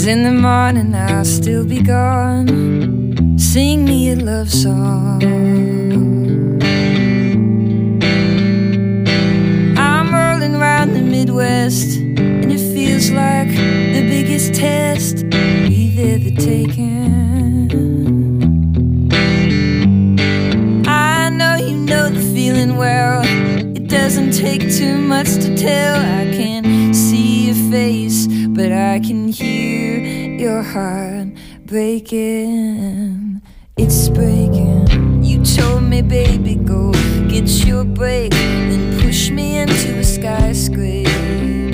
'Cause in the morning I'll still be gone. Sing me a love song. I'm rolling around the Midwest, and it feels like the biggest test we've ever taken. I know you know the feeling well. It doesn't take too much to tell. I can't see your face, but I can hear your heart breaking. It's breaking. You told me, baby, go get your break, then push me into a skyscraper.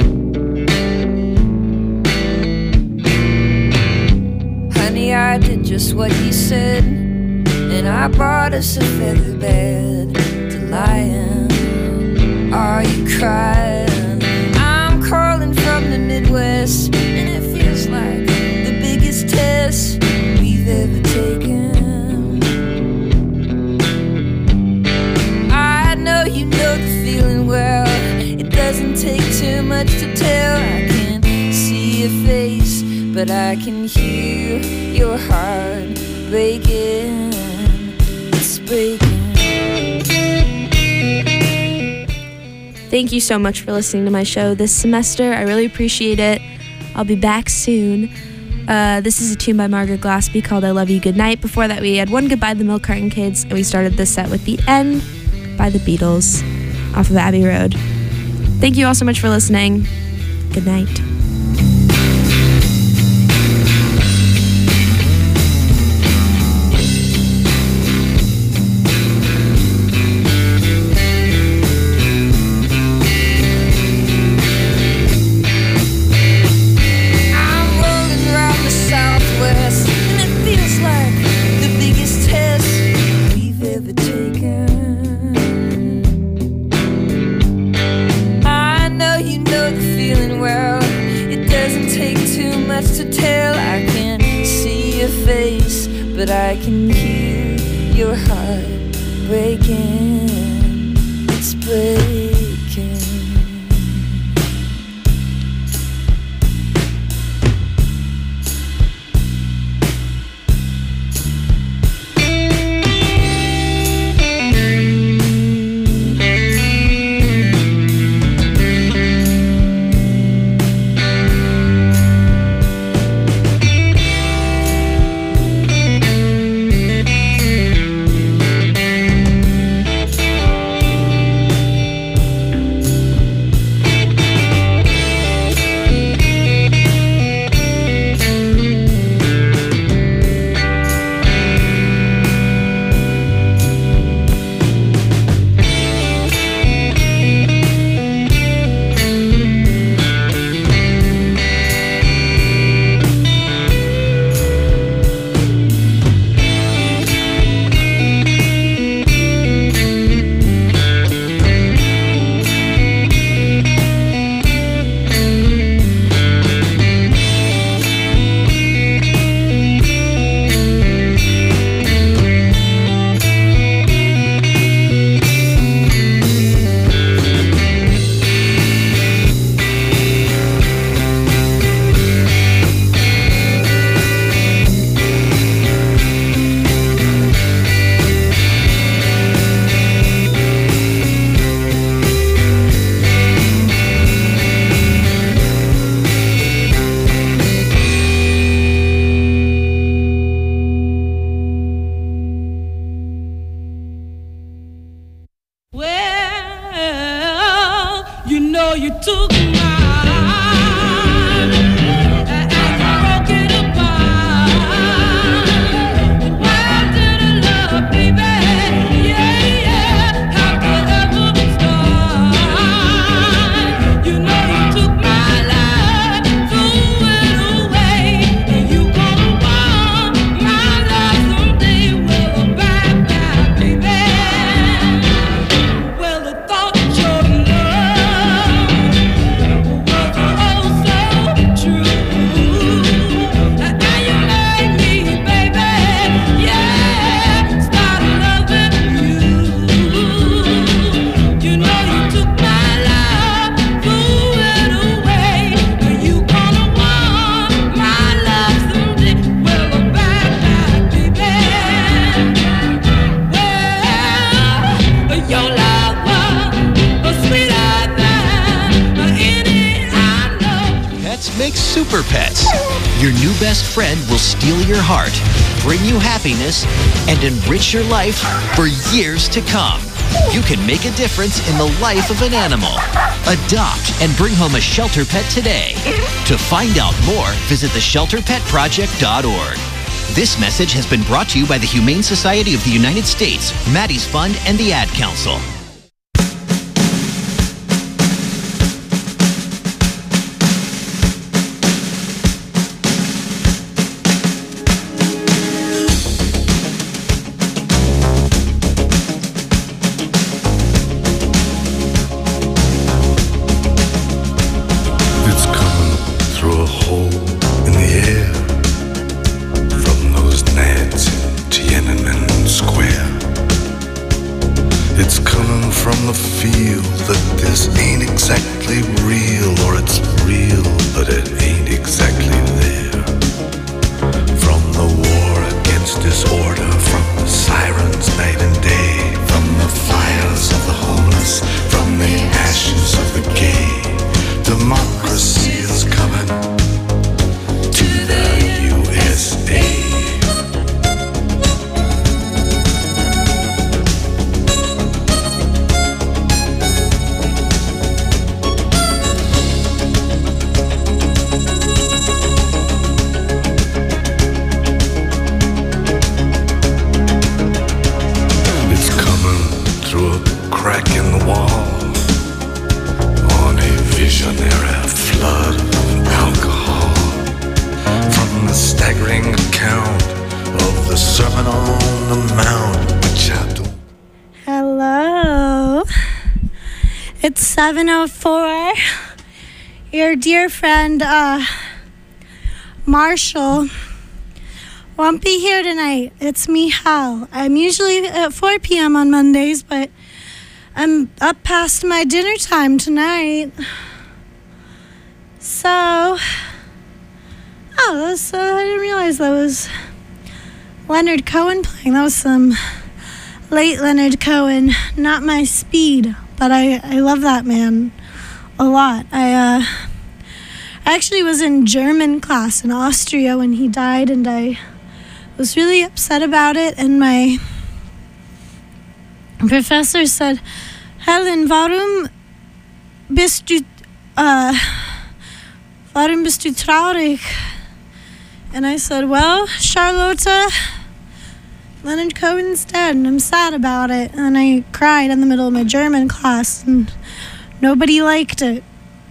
Honey, I did just what you said, and I brought us a feather bed to lie in. Are you crying? I'm calling from the Midwest, and it feels like the biggest test we've ever taken. I know you know the feeling well. It doesn't take too much to tell. I can't see your face, but I can hear your heart breaking. It's breaking. Thank you so much for listening to my show this semester. I really appreciate it. I'll be back soon. This is a tune by Margaret Glaspie called I Love You Goodnight. Before that, we had One Goodbye the Milk Carton Kids, and we started this set with The End by the Beatles off of Abbey Road. Thank you all so much for listening. Good night. But I can hear your heart breaking. It's breaking. pets make super pets. Your new best friend will steal your heart, bring you happiness, and enrich your life for years to come. You can make a difference in the life of an animal. Adopt and bring home a shelter pet today. To find out more, visit theshelterpetproject.org. This message has been brought to you by the Humane Society of the United States, Maddie's Fund, and the Ad Council. It's 7:04. Your dear friend, Marshall, won't be here tonight. It's me, Hal. I'm usually at 4 p.m. on Mondays, but I'm up past my dinner time tonight. So, I didn't realize that was Leonard Cohen playing. That was some late Leonard Cohen, not my speed. But I love that man a lot. I actually was in German class in Austria when he died, and I was really upset about it. And my professor said, Helen, warum bist du traurig? And I said, well, Charlotte, Leonard Cohen's dead, and I'm sad about it. And I cried in the middle of my German class, and nobody liked it.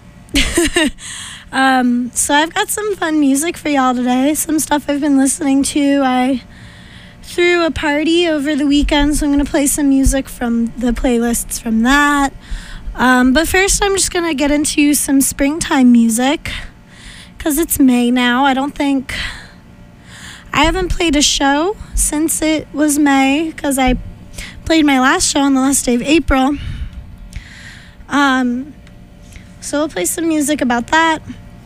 So I've got some fun music for y'all today, some stuff I've been listening to. I threw a party over the weekend, so I'm going to play some music from the playlists from that. But first, I'm just going to get into some springtime music, because it's May now. I haven't played a show since it was May, because I played my last show on the last day of April. So we'll play some music about that.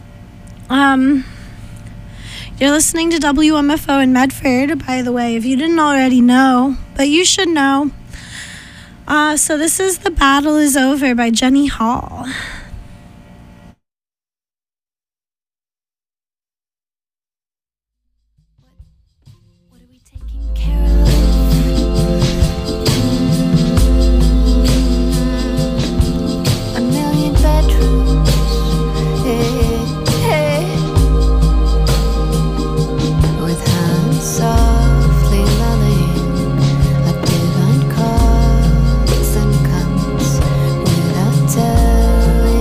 You're listening to WMFO in Medford, by the way, if you didn't already know, but you should know. So this is The Battle Is Over by Jenny Hall. Without telling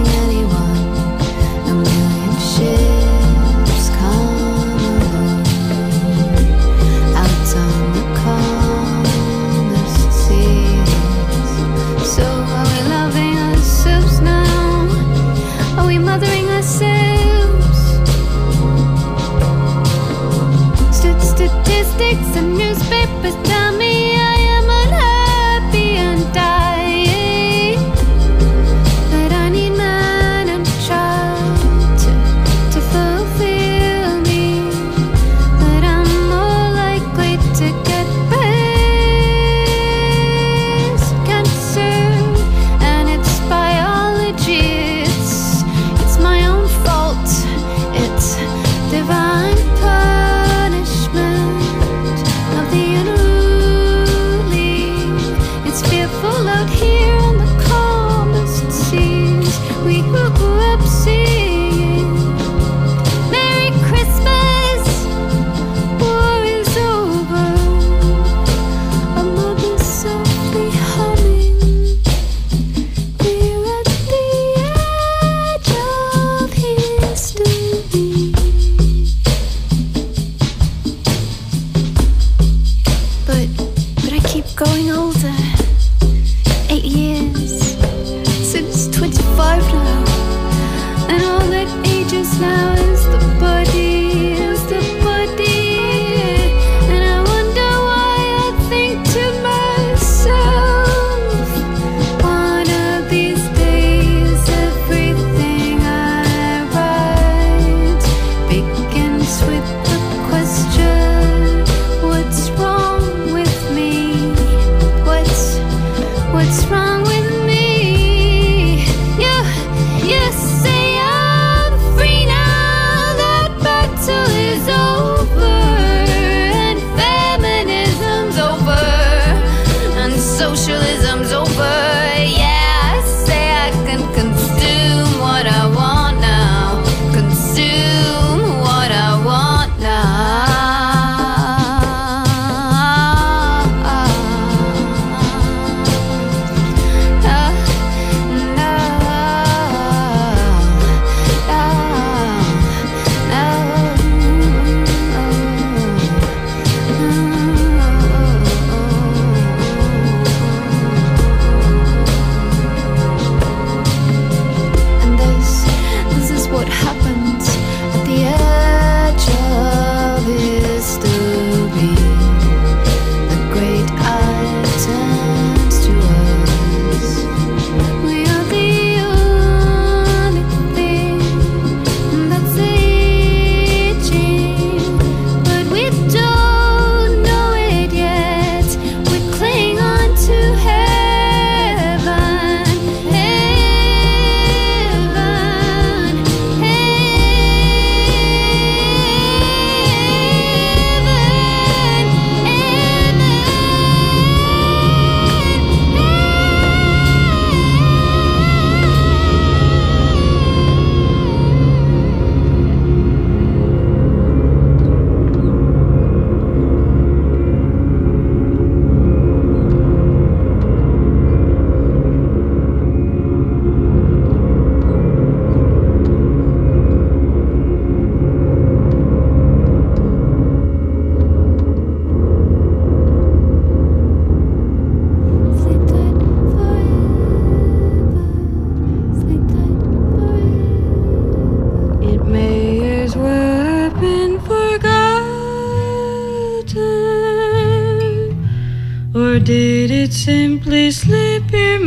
did it simply slip your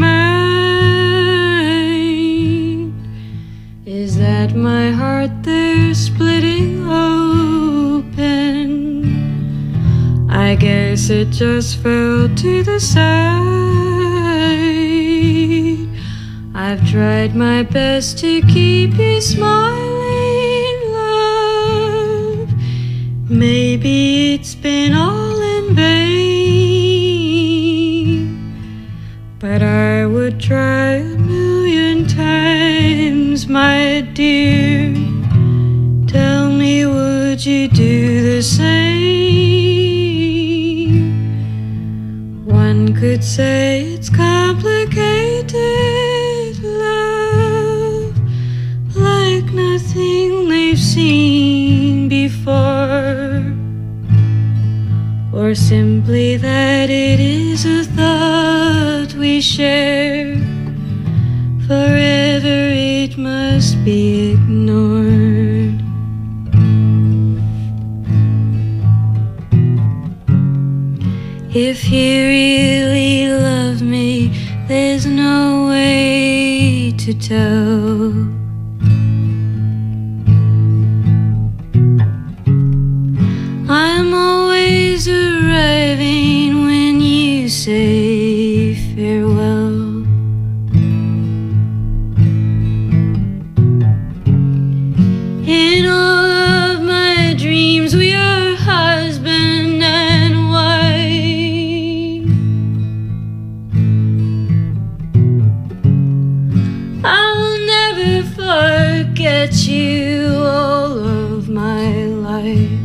mind? Is that my heart there splitting open? I guess it just fell to the side. I've tried my best to keep you smiling, love. Maybe it's been all in vain, but I would try 1,000,000 times, my dear. Tell me, would you do the same? One could say it's complicated, love, like nothing they've seen before, or simply that it is a thought we share. Forever it must be ignored. If you really love me, there's no way to tell. I'm always arriving when you say farewell. In all of my dreams we are husband and wife. I'll never forget you all of my life.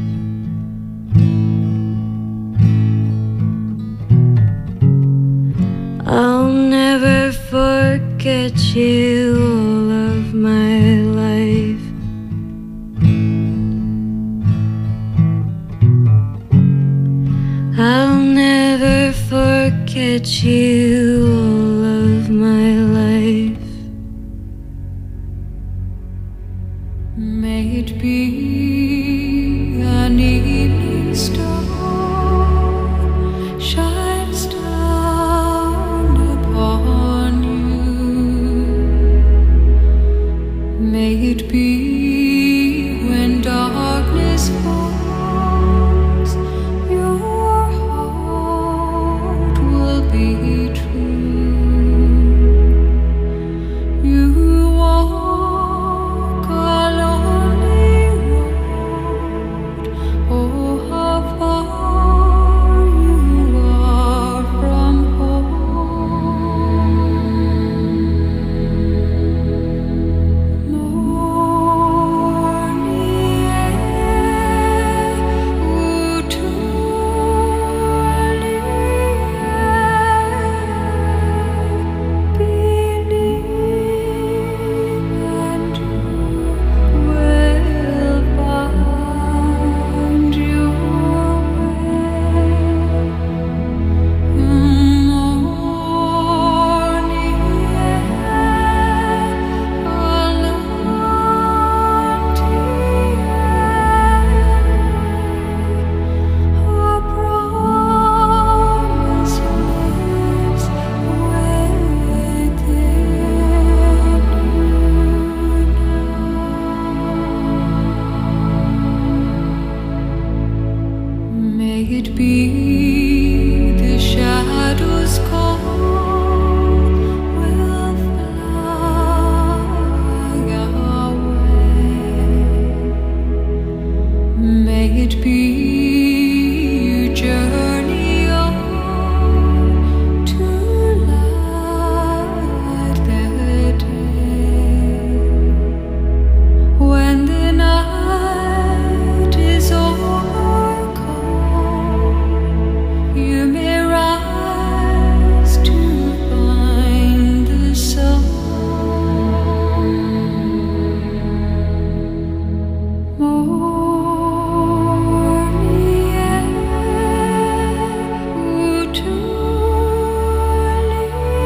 I'll never forget you all of my life. I'll never forget you all of my life. May it be an evening star shines down upon you. May it be when darkness falls, your heart will be true. You walk a lonely road. Oh, how far you are from home. Morning air, ooh, truly believe and you will find your way. Morning air, a empty a promise lives within you. May it be the shadows call will fly away. May it be you journey on to light the day. When the night is overcome, you may rise to find the sun. Morning air, ooh, truly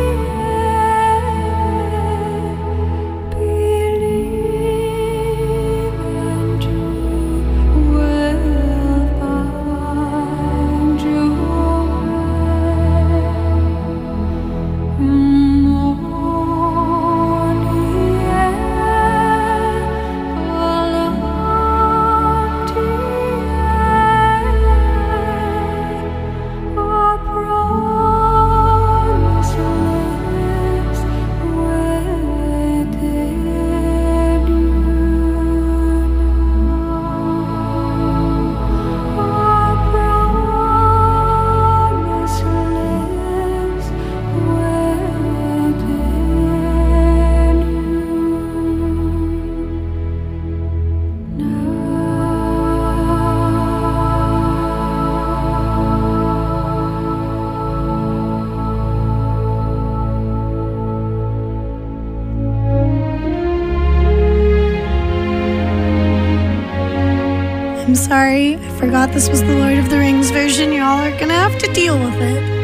believe and you will find your way. I'm sorry. I forgot this was the Lord of the Rings version. Y'all are gonna have to deal with it.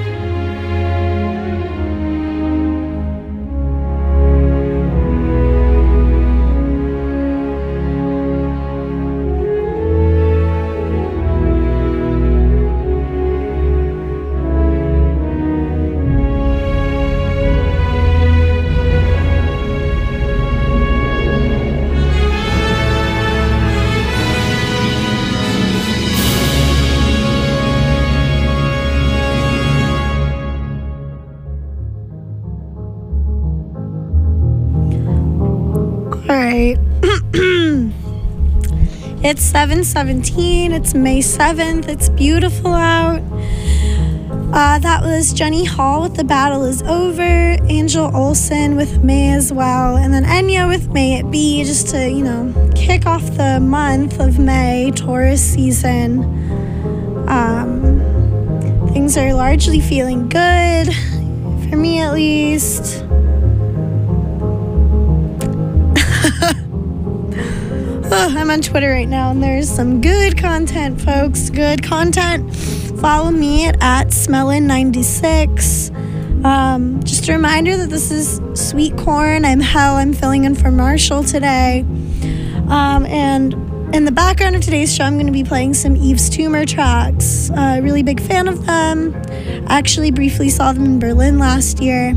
It's 7:17. It's May 7th. It's beautiful out. That was Jenny Hall with The Battle Is Over, Angel Olsen with May as well, and then Enya with May It Be, just to, kick off the month of May, Taurus season. Things are largely feeling good, for me at least. I'm on Twitter right now, and there's some good content, folks. Good content. Follow me at Smellin96. Just a reminder that this is Sweet Corn. I'm Hell. I'm filling in for Marshall today. And in the background of today's show, I'm going to be playing some Yves Tumor tracks. Really big fan of them. Actually briefly saw them in Berlin last year.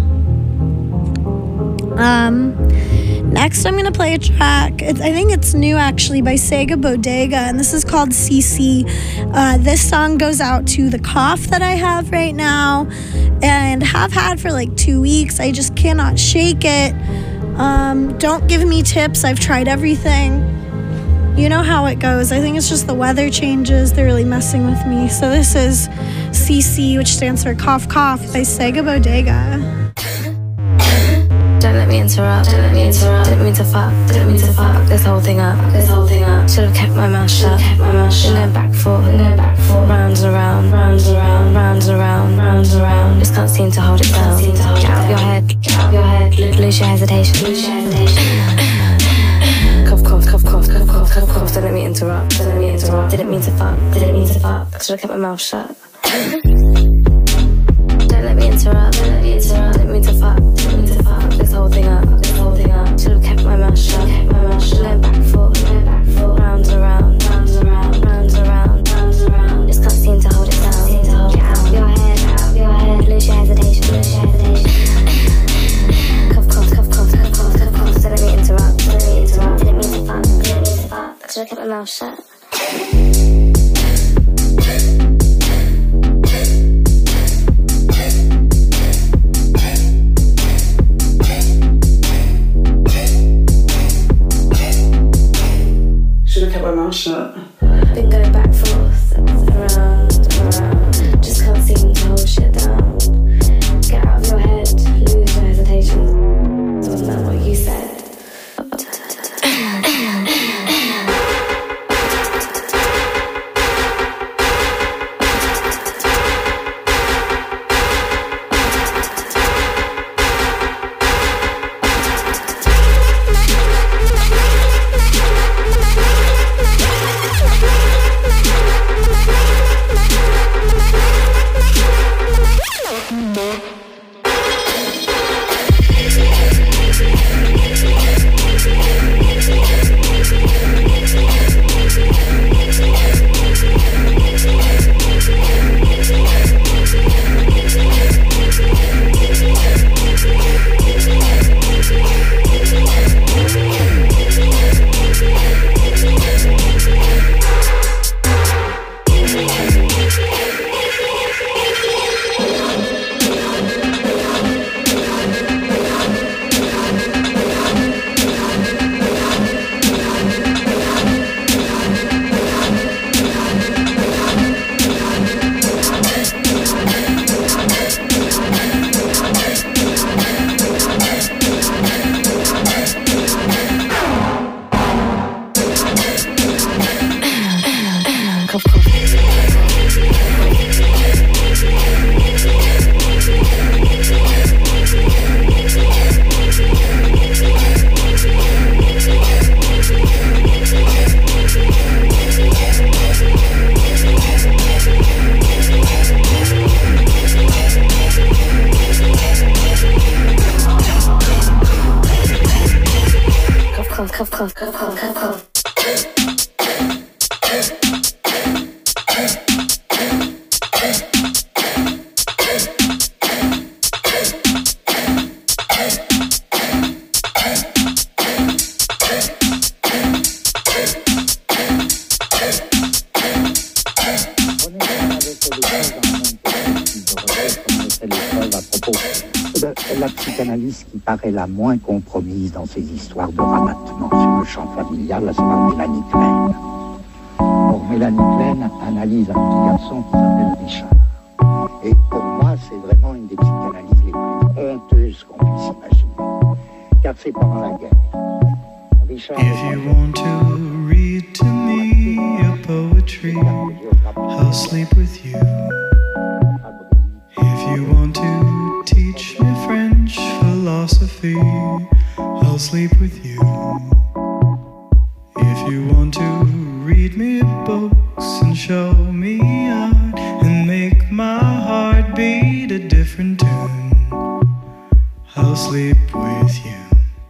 Next, I'm going to play a track. I think it's new, actually, by Sega Bodega, and this is called CC. This song goes out to the cough that I have right now and have had for like 2 weeks. I just cannot shake it. Don't give me tips. I've tried everything. You know how it goes. I think it's just the weather changes. They're really messing with me. So this is CC, which stands for Cough Cough, by Sega Bodega. Don't let me interrupt. Didn't mean to fuck. This whole thing up. Should have kept my mouth shut. Been going back for rounds around. Just can't seem to hold it down. Get out of your head. Lose your hesitation. Cough. Don't let me interrupt. Didn't mean to fuck. Should have kept my mouth shut. Don't let me interrupt. Didn't mean to fuck. This whole thing up. Should have kept my mouth shut. Going back for rounds around. Just can't seem to hold it down. Get out of your head. Lose your hesitation. Cough. Don't let me interrupt. Didn't mean to fuck. Should have kept my mouth shut. Kept my mouth shut. Been going back forth, around. Just can't seem to hold shit down. Get out of your head, lose your hesitation. Wasn't that what you said? la psychanalyse qui paraît la moins compromise dans ces histoires de rabattement sur le champ familial, à savoir Mélanie Klein. Or, Mélanie Klein analyse un petit garçon qui s'appelle Richard. Et pour moi, c'est vraiment une des psychanalyses les plus honteuses qu'on puisse imaginer. Car c'est pendant la guerre. Richard... If you want to read to me a poetry, I'll sleep with you. If you want to teach me French philosophy, I'll sleep with you. If you want to read me books and show me art and make my heart beat a different tune, I'll sleep with you.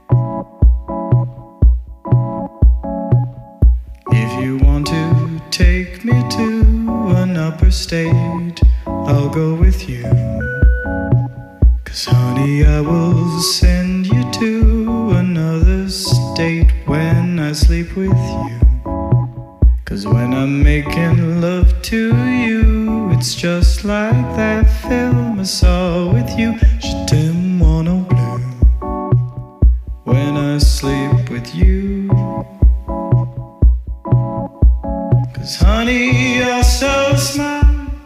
If you want to take me to an upper state, I'll go with you. 'Cause honey, I will send you to another state when I sleep with you. 'Cause when I'm making love to you, it's just like that film I saw with you. Je t'aime mono bleu. When I sleep with you. 'Cause honey, you're so smart.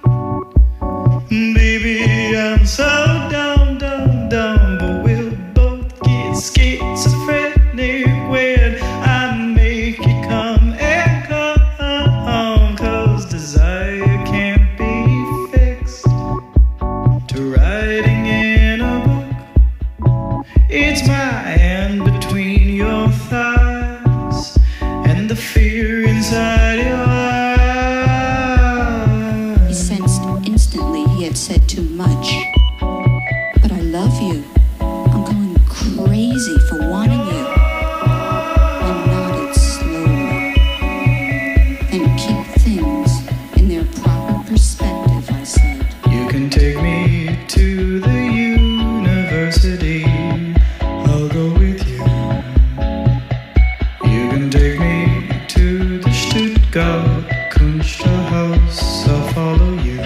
Baby, I'm so dumb, dumb, dumb. But we'll both get schizophrenic when I make you come and come. 'Cause desire can't be fixed to writing in a book. It's my hand between your thighs and the fear inside your eyes. He sensed instantly he had said too much. But I love you. I'm going crazy for wanting you. I nodded slowly. Then keep things in their proper perspective, I said. You can take me to the university. I'll go with you. You can take me to the Stuttgart Kunsthaus. I'll follow you.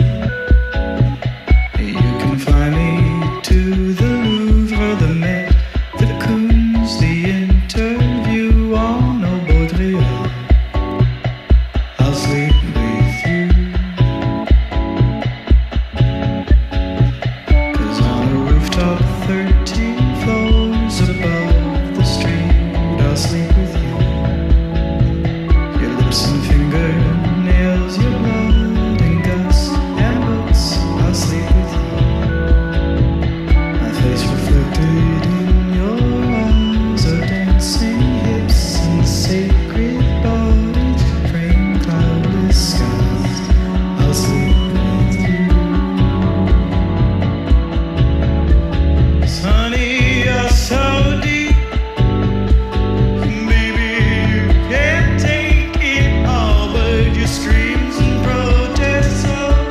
You can fly me to the Louvre, the Met, the Kunst, the interview on Au Baudrillard. I'll sleep with you. 'Cause on a rooftop 13 floors above the street, I'll sleep with you. Your lips and fingernails, your blood and guts and books, I'll sleep with you. My face reflected in your eyes, our dancing hips and sacred bodies, frame cloudless skies, I'll sleep with you. 'Cause honey, you're so deep. Baby, you can't take it all, but your screams and protests all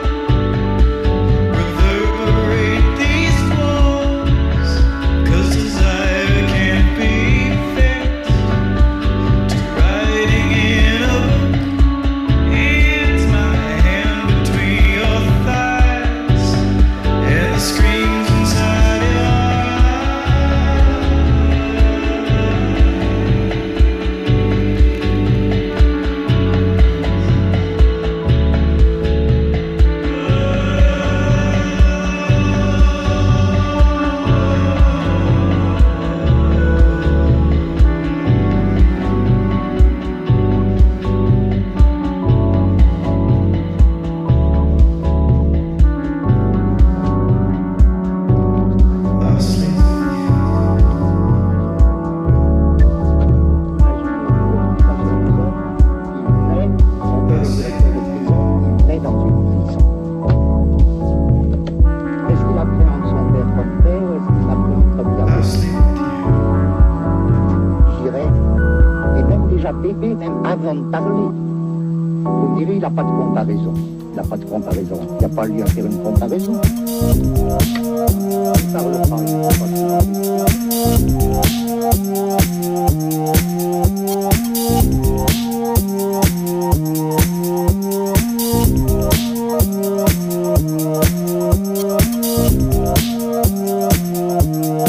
reverberate these walls. 'Cause desire can't be fixed to writing in a book. It's my hand between your thighs and the screams inside your I'll sleep Il naît dans une prison. Est-ce qu'il appréhende son père comme père ou est-ce qu'il l'appréhende comme I'll gamin? sleep with you. J'irais, et même déjà bébé, même avant de parler, vous me direz, il n'a pas de comparaison. Il n'a pas de comparaison. Il n'y a pas lieu à faire une comparaison. Il parle pas, il n'a pas de comparaison.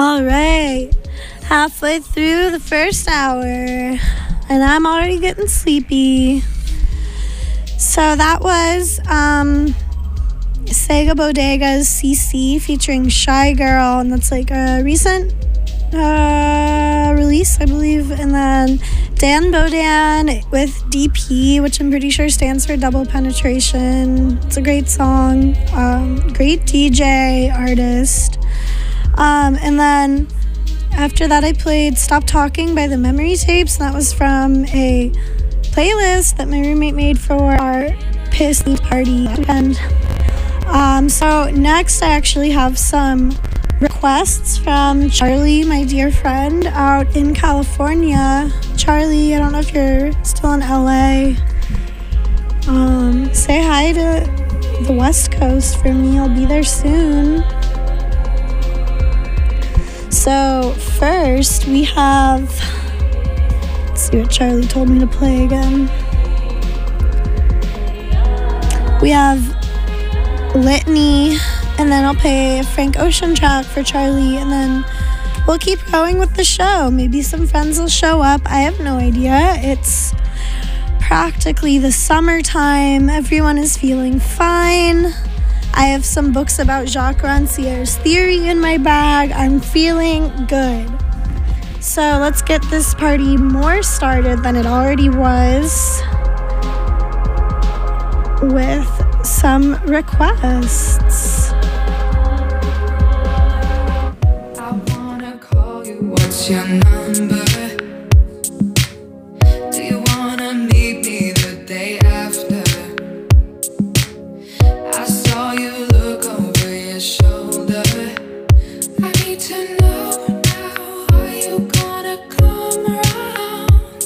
All right, halfway through the first hour, and I'm already getting sleepy. So that was Sega Bodega's CC featuring Shy Girl, and that's like a recent release, I believe. And then Dan Bodan with DP, which I'm pretty sure stands for Double Penetration. It's a great song, great DJ, artist. And then after that I played Stop Talking by the Memory Tapes, and that was from a playlist that my roommate made for our piss party weekend. So next I actually have some requests from Charlie, my dear friend, out in California. Charlie, I don't know if you're still in LA. Say hi to the West Coast for me. I'll be there soon. So first we have, let's see what Charlie told me to play again. We have Litany, and then I'll play a Frank Ocean track for Charlie, and then we'll keep going with the show. Maybe some friends will show up. I have no idea. It's practically the summertime. Everyone is feeling fine. I have some books about Jacques Rancière's theory in my bag. I'm feeling good. So let's get this party more started than it already was with some requests. I wanna call you. What's your number? Do you wanna meet me the day after? I saw you look over your shoulder. I need to know now, are you gonna come around?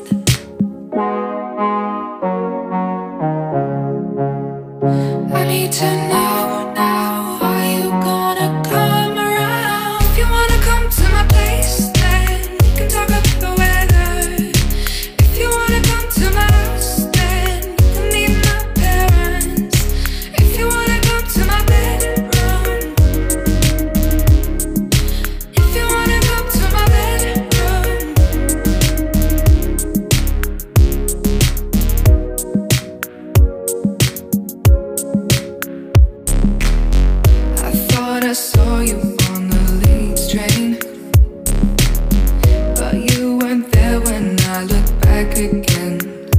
I need to know now, are you gonna come around? If you wanna come to my place, then we can talk about the weather. If you wanna come to my house, then you can meet my parents. If you wanna come to my bedroom, if you wanna come to my bedroom. I thought I saw you on the Leeds train, but you weren't there when I looked back again.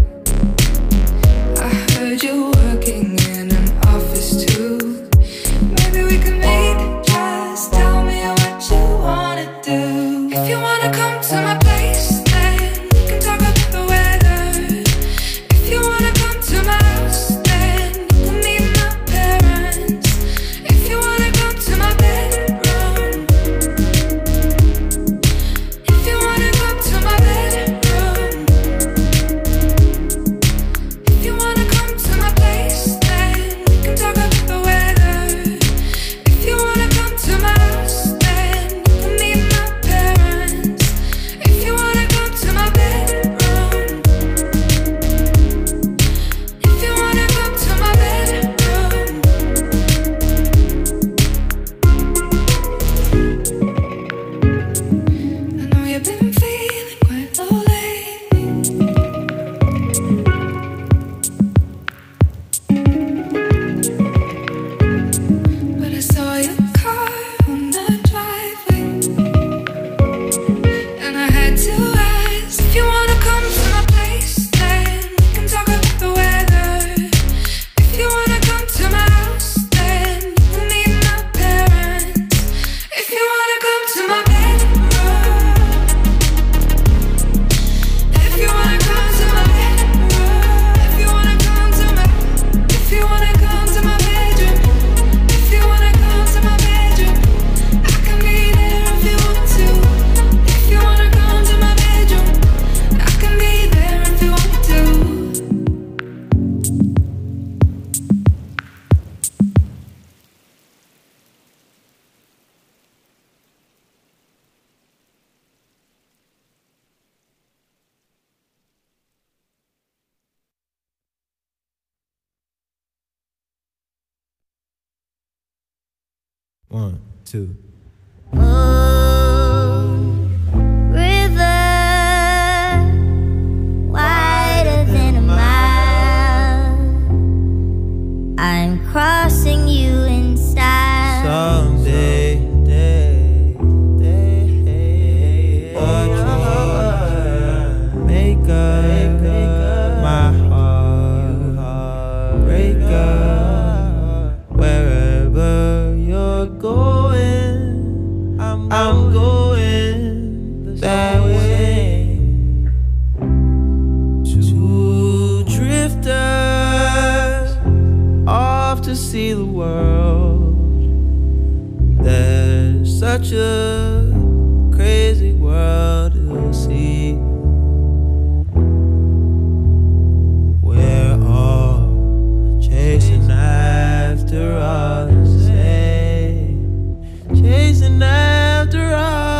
I heard you working in an office too. Maybe we can meet, just tell me what you wanna do. If you wanna come to my place, then we can talk about the weather. If you wanna come to my house, then you can meet my parents. If you wanna come to my bedroom, if you wanna come to my bedroom, if you wanna come to my place, then we can talk about the weather. If you wanna come to my house, then you can meet my parents. If you wanna come to my bedroom, if you wanna come to my bedroom. I know you've been feeling quite low lately, but I saw your car on the driveway, and I had to ask if you wanna come to my place, then we can talk about the weather. If you wanna come to my house, then you can meet my parents. If you wanna come to my bedroom, if you wanna come to my bedroom, if you wanna come to my, if you wanna come to my bedroom, if you wanna come to my bedroom, I can be there if you want to. If you wanna come to my bedroom, I can be there if you want to. One, two. see the world. There's such a crazy world to see. We're all chasing after all the same, chasing after all.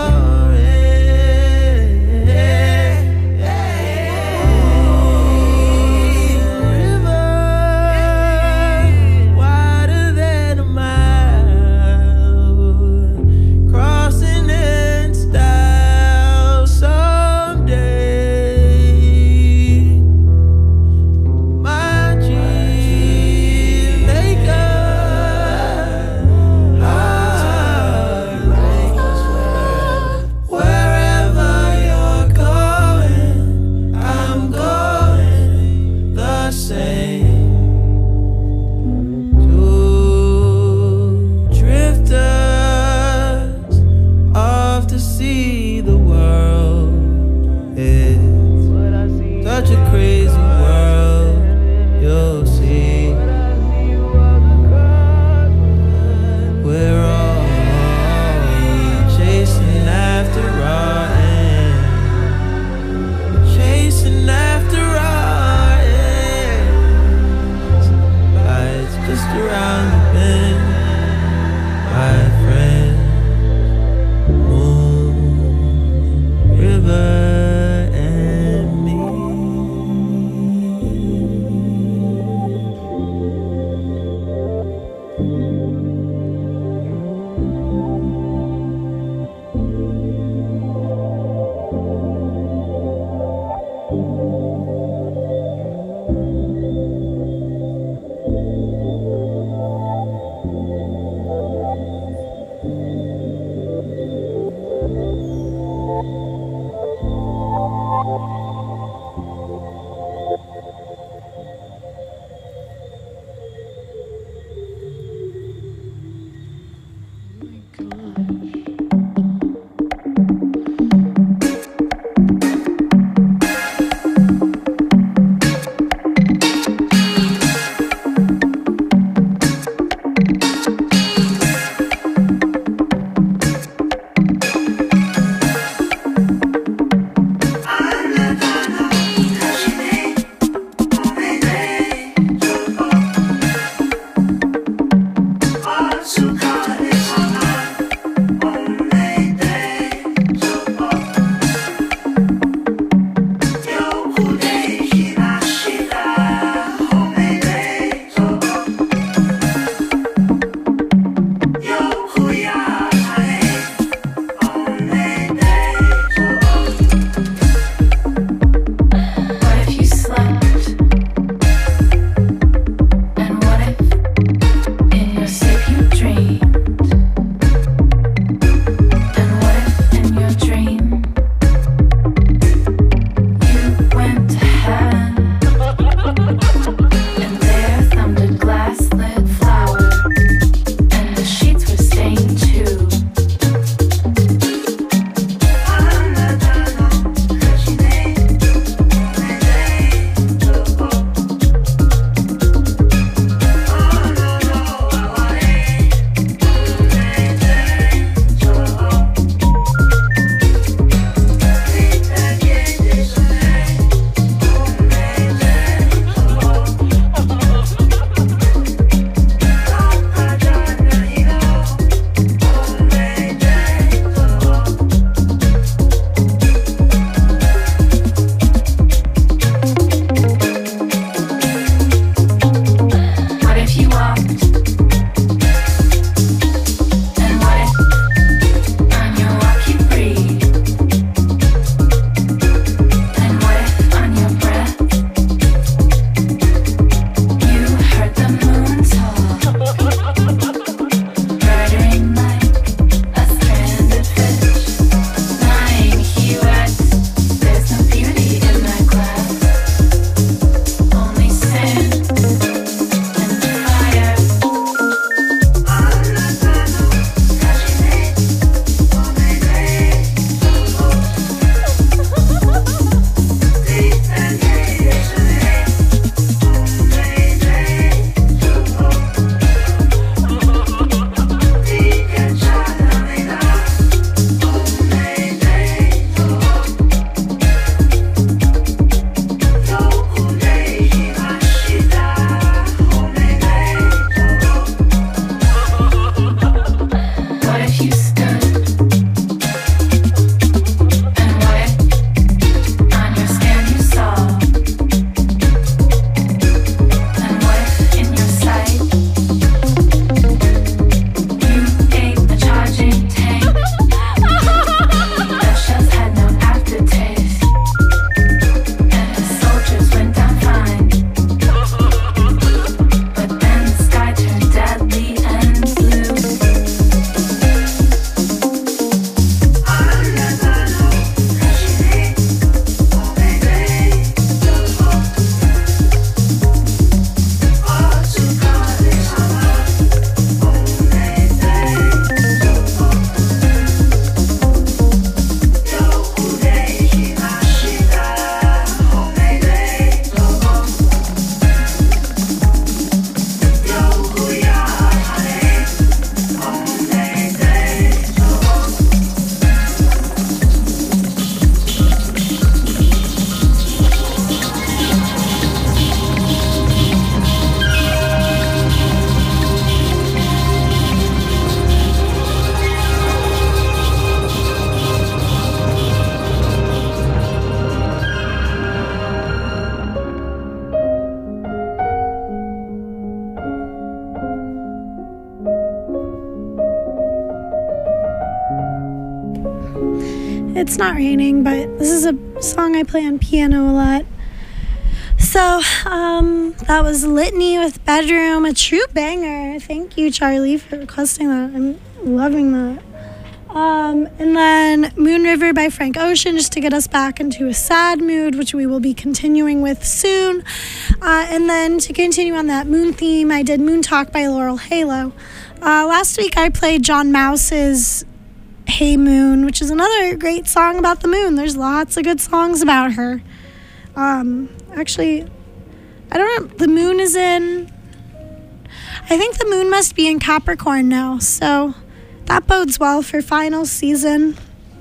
It's not raining, but this is a song I play on piano a lot. So, that was Litany with Bedroom, a true banger. Thank you, Charlie, for requesting that. I'm loving that. And then Moon River by Frank Ocean, just to get us back into a sad mood, which we will be continuing with soon. And then to continue on that moon theme, I did Moon Talk by Laurel Halo. Last week I played John Mouse's Hey Moon, which is another great song about the moon. There's lots of good songs about her. Actually, I don't know, the moon is in, I think the moon must be in Capricorn now, so that bodes well for final season.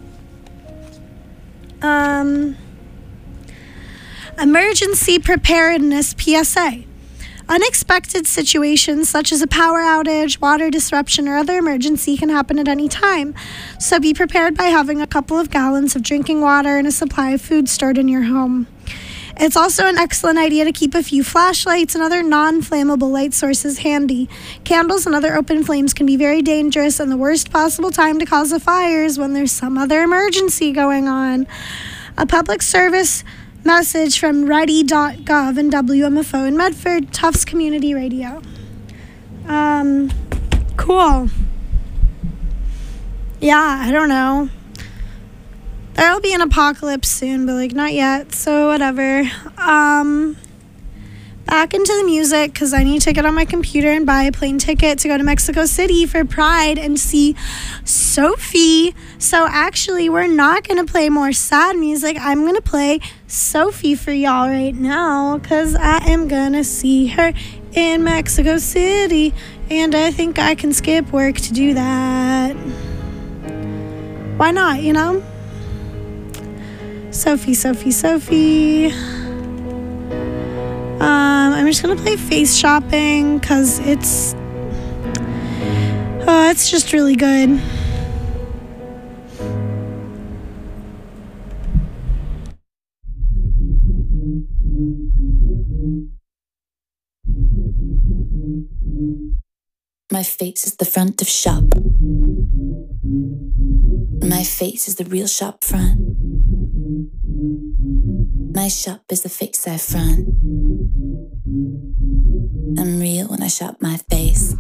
Emergency preparedness PSA. Unexpected situations such as a power outage, water disruption, or other emergency can happen at any time. So be prepared by having a couple of gallons of drinking water and a supply of food stored in your home. It's also an excellent idea to keep a few flashlights and other non-flammable light sources handy. Candles and other open flames can be very dangerous, and the worst possible time to cause a fire is when there's some other emergency going on. A public service message from ready.gov and WMFO in Medford, Tufts Community Radio. Cool. Yeah, I don't know. There'll be an apocalypse soon, but like not yet, so whatever. Back into the music, because I need to get on my computer and buy a plane ticket to go to Mexico City for Pride and see Sophie. So actually, we're not going to play more sad music. I'm going to play Sophie for y'all right now, because I am going to see her in Mexico City, and I think I can skip work to do that. Why not, you know? Sophie, Sophie, Sophie. I'm just gonna play Face Shopping because it's just really good. My face is the front of shop. My face is the real shop front. My shop is the fake side front. I'm real when I shop my face.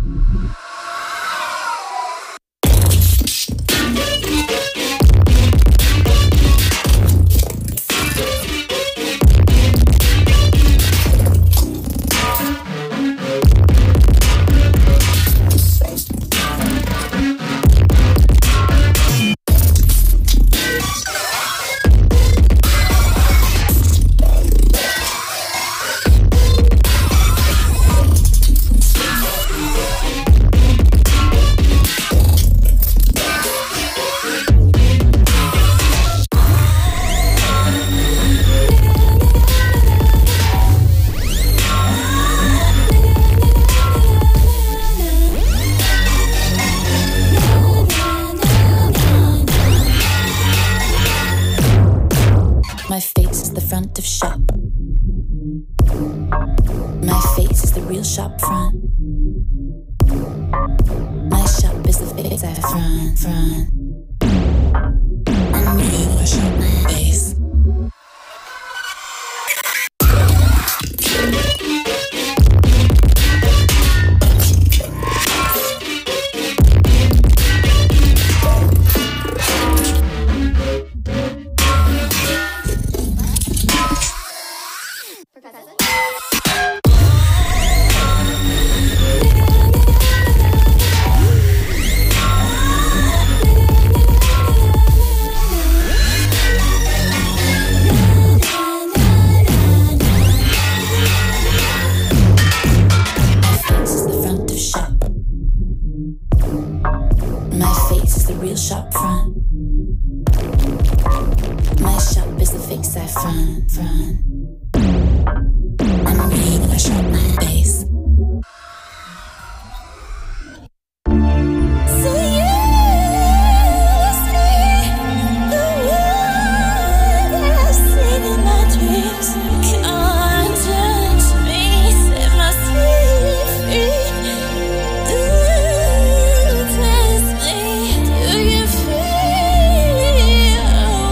Shop front. My shop is the face I front. I'm real when I shop my face. Oh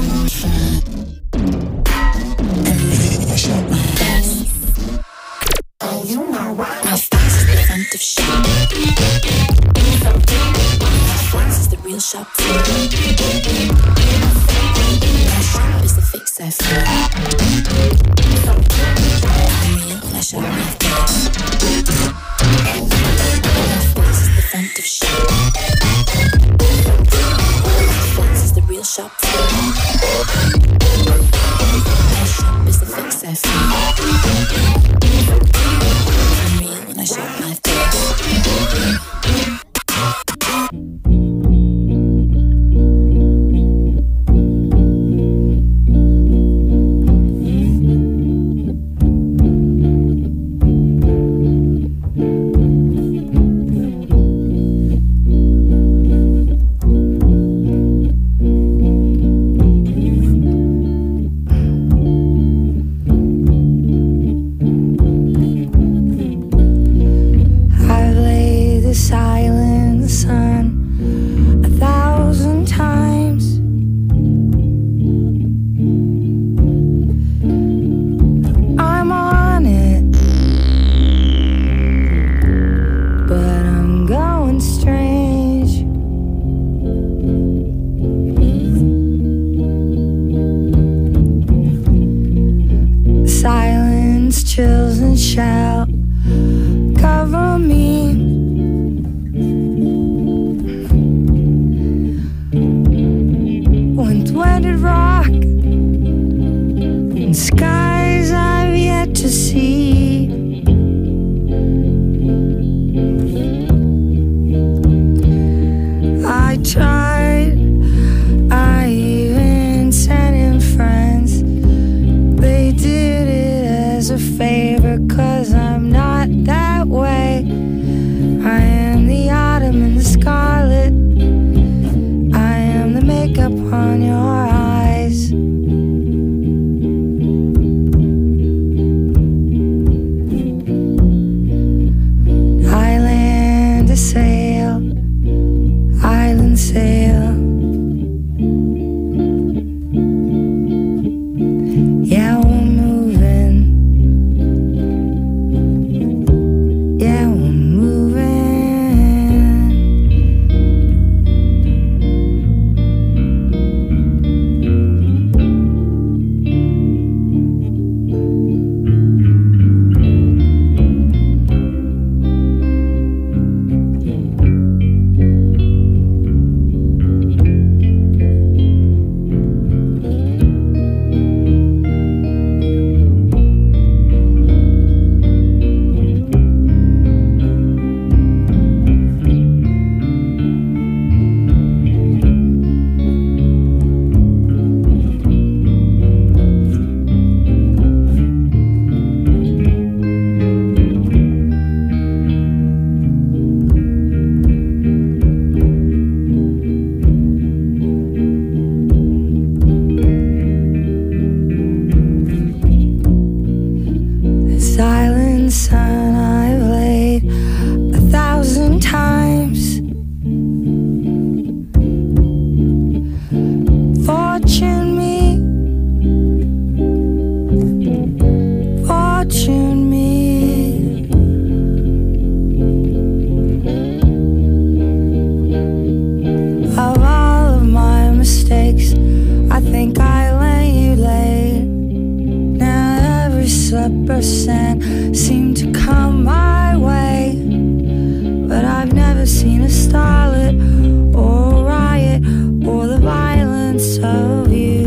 seen a starlet or a riot or the violence of you.